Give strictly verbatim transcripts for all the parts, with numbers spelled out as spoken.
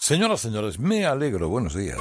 Señoras, señores, me alegro. Buenos días.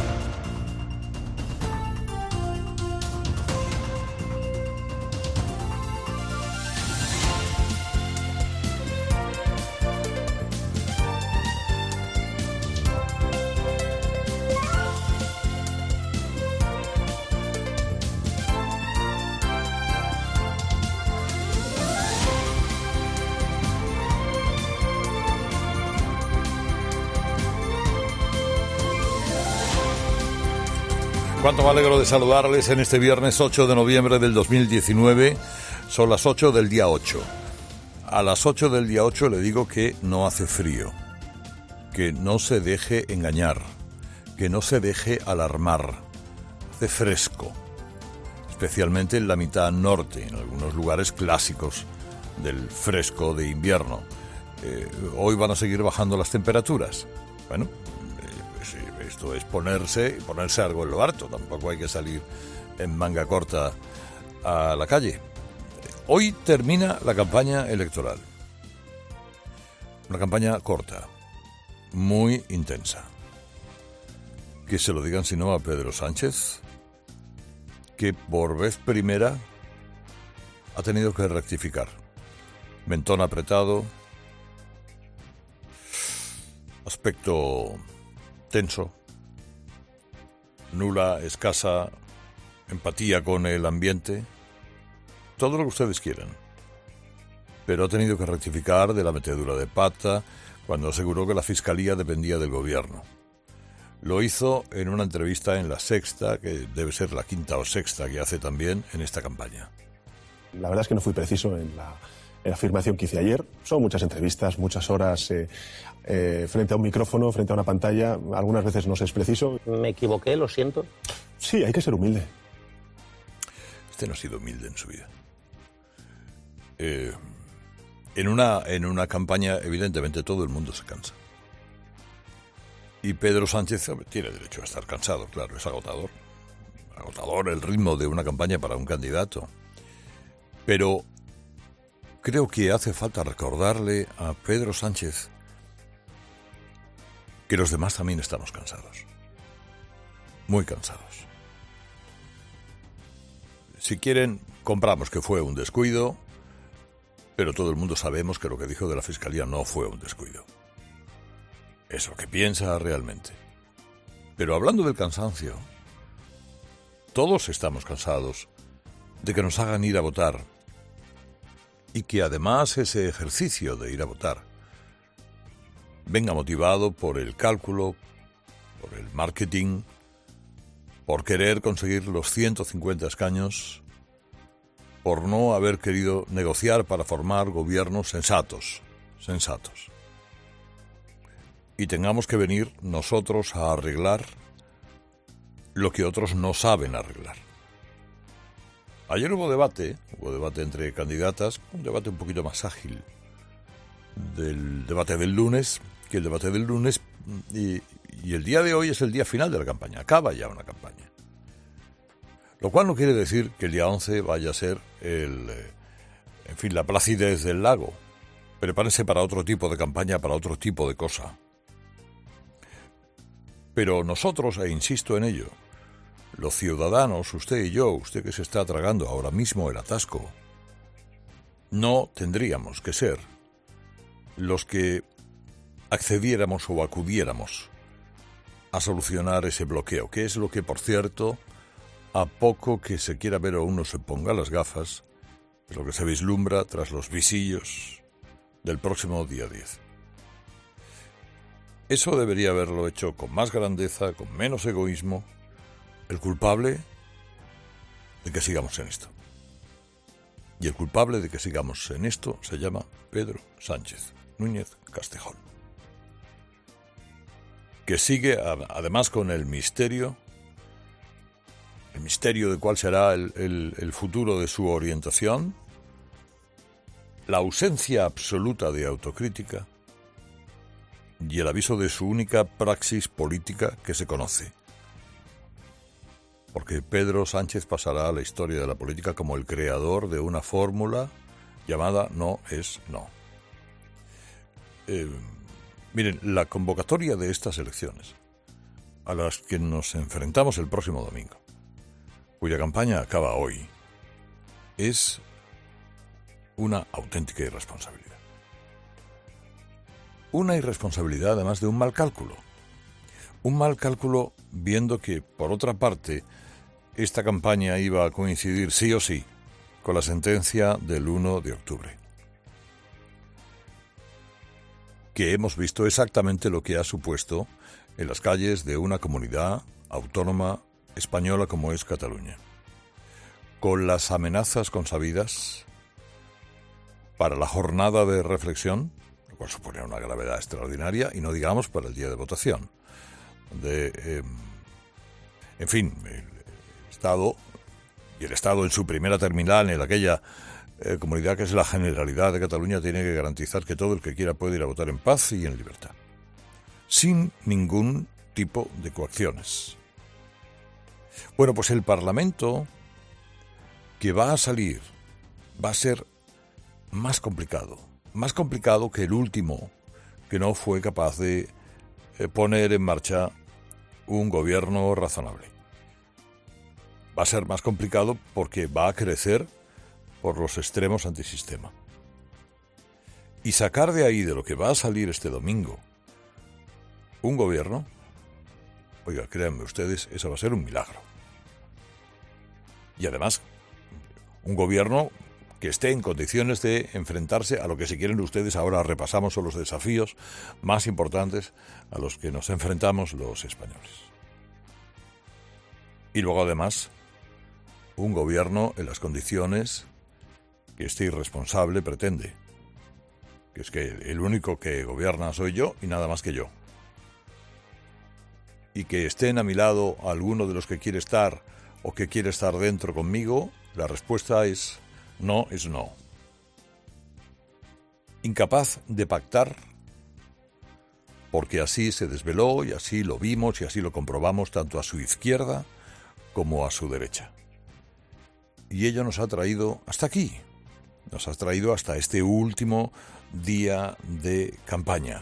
Cuánto me alegro de saludarles en este viernes ocho de noviembre del dos mil diecinueve. Son las ocho del día ocho. A las ocho del día ocho le digo que no hace frío, que no se deje engañar, que no se deje alarmar. Hace fresco, especialmente en la mitad norte, en algunos lugares clásicos del fresco de invierno. Eh, hoy van a seguir bajando las temperaturas. Bueno, esto es ponerse ponerse algo en lo harto. Tampoco hay que salir en manga corta a la calle. Hoy termina la campaña electoral. Una campaña corta, muy intensa. Que se lo digan si no a Pedro Sánchez, que por vez primera ha tenido que rectificar. Mentón apretado, aspecto tenso, nula, escasa empatía con el ambiente, todo lo que ustedes quieran. Pero ha tenido que rectificar de la metedura de pata cuando aseguró que la Fiscalía dependía del gobierno. Lo hizo en una entrevista en La Sexta, que debe ser la quinta o sexta que hace también en esta campaña. La verdad es que no fui preciso en la, en la afirmación que hice ayer. Son muchas entrevistas, muchas horas eh, eh, frente a un micrófono, frente a una pantalla. Algunas veces no se es preciso. ¿Me equivoqué? Lo siento. Sí, hay que ser humilde. Este no ha sido humilde en su vida. Eh, en una, en una campaña, evidentemente, todo el mundo se cansa. Y Pedro Sánchez tiene derecho a estar cansado, claro, es agotador. Agotador el ritmo de una campaña para un candidato. Pero creo que hace falta recordarle a Pedro Sánchez que los demás también estamos cansados. Muy cansados. Si quieren, compramos que fue un descuido, pero todo el mundo sabemos que lo que dijo de la Fiscalía no fue un descuido. Es lo que piensa realmente. Pero hablando del cansancio, todos estamos cansados de que nos hagan ir a votar y que además ese ejercicio de ir a votar venga motivado por el cálculo, por el marketing, por querer conseguir los ciento cincuenta escaños, por no haber querido negociar para formar gobiernos sensatos, sensatos. Y tengamos que venir nosotros a arreglar lo que otros no saben arreglar. Ayer hubo debate, hubo debate entre candidatas, un debate un poquito más ágil del debate del lunes, que el debate del lunes, y, y el día de hoy es el día final de la campaña, acaba ya una campaña. Lo cual no quiere decir que el día once vaya a ser el, en fin, la placidez del lago. Prepárense para otro tipo de campaña, para otro tipo de cosa. Pero nosotros, e insisto en ello, los ciudadanos, usted y yo, usted que se está tragando ahora mismo el atasco, no tendríamos que ser los que accediéramos o acudiéramos a solucionar ese bloqueo, que es lo que, por cierto, a poco que se quiera ver o uno se ponga las gafas, es lo que se vislumbra tras los visillos del próximo día diez. Eso debería haberlo hecho con más grandeza, con menos egoísmo, el culpable de que sigamos en esto. Y el culpable de que sigamos en esto se llama Pedro Sánchez Núñez Castejón, que sigue además con el misterio, el misterio de cuál será el, el, el futuro de su orientación, la ausencia absoluta de autocrítica y el aviso de su única praxis política que se conoce. Porque Pedro Sánchez pasará a la historia de la política como el creador de una fórmula llamada no es no. Eh, Miren, la convocatoria de estas elecciones, a las que nos enfrentamos el próximo domingo, cuya campaña acaba hoy, es una auténtica irresponsabilidad. Una irresponsabilidad además de un mal cálculo. Un mal cálculo viendo que, por otra parte, esta campaña iba a coincidir sí o sí con la sentencia del uno de octubre. Que hemos visto exactamente lo que ha supuesto en las calles de una comunidad autónoma española como es Cataluña. Con las amenazas consabidas para la jornada de reflexión, lo cual supone una gravedad extraordinaria, y no digamos para el día de votación. De, eh, en fin, el Estado, y el Estado en su primera terminal, en aquella eh, comunidad que es la Generalidad de Cataluña, tiene que garantizar que todo el que quiera puede ir a votar en paz y en libertad, sin ningún tipo de coacciones. Bueno, pues el Parlamento que va a salir va a ser más complicado, más complicado que el último, que no fue capaz de eh, poner en marcha un gobierno razonable. Va a ser más complicado porque va a crecer por los extremos antisistema. Y sacar de ahí, de lo que va a salir este domingo, un gobierno, oiga, créanme ustedes, eso va a ser un milagro. Y además, un gobierno que esté en condiciones de enfrentarse a lo que, si quieren ustedes, ahora repasamos son los desafíos más importantes a los que nos enfrentamos los españoles. Y luego, además, un gobierno en las condiciones que este irresponsable pretende, que es que el único que gobierna soy yo y nada más que yo. Y que estén a mi lado alguno de los que quiere estar o que quiere estar dentro conmigo, la respuesta es no, es no. Incapaz de pactar, porque así se desveló y así lo vimos y así lo comprobamos tanto a su izquierda como a su derecha. Y ello nos ha traído hasta aquí, nos ha traído hasta este último día de campaña.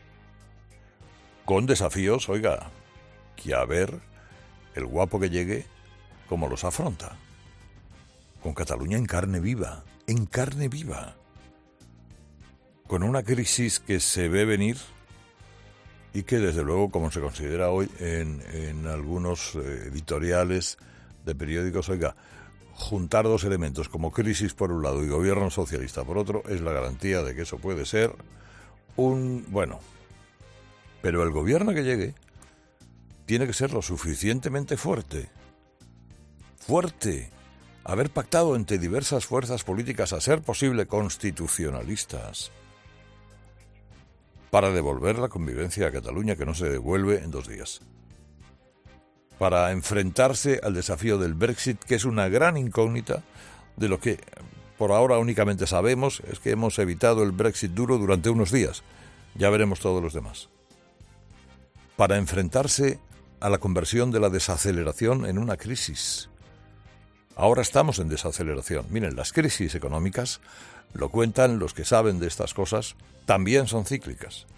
Con desafíos, oiga, que a ver el guapo que llegue, cómo los afronta. Con Cataluña en carne viva, en carne viva. Con una crisis que se ve venir y que desde luego, como se considera hoy en, en algunos editoriales de periódicos, oiga, juntar dos elementos como crisis por un lado y gobierno socialista por otro es la garantía de que eso puede ser un... bueno, pero el gobierno que llegue tiene que ser lo suficientemente fuerte, fuerte, haber pactado entre diversas fuerzas políticas, a ser posible constitucionalistas, para devolver la convivencia a Cataluña, que no se devuelve en dos días. Para enfrentarse al desafío del Brexit, que es una gran incógnita, de lo que por ahora únicamente sabemos es que hemos evitado el Brexit duro durante unos días. Ya veremos todos los demás. Para enfrentarse a la conversión de la desaceleración en una crisis. Ahora estamos en desaceleración. Miren, las crisis económicas, lo cuentan los que saben de estas cosas, también son cíclicas.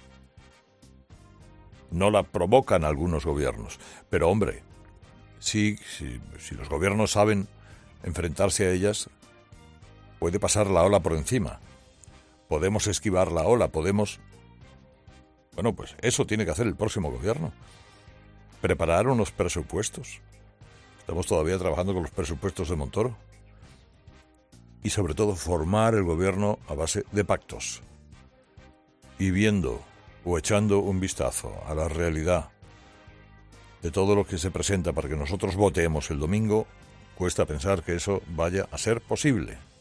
No la provocan algunos gobiernos. Pero, hombre, sí, sí, si los gobiernos saben enfrentarse a ellas, puede pasar la ola por encima. Podemos esquivar la ola, podemos... Bueno, pues eso tiene que hacer el próximo gobierno. Preparar unos presupuestos. Estamos todavía trabajando con los presupuestos de Montoro. Y sobre todo formar el gobierno a base de pactos. Y viendo o echando un vistazo a la realidad de todo lo que se presenta para que nosotros votemos el domingo, cuesta pensar que eso vaya a ser posible.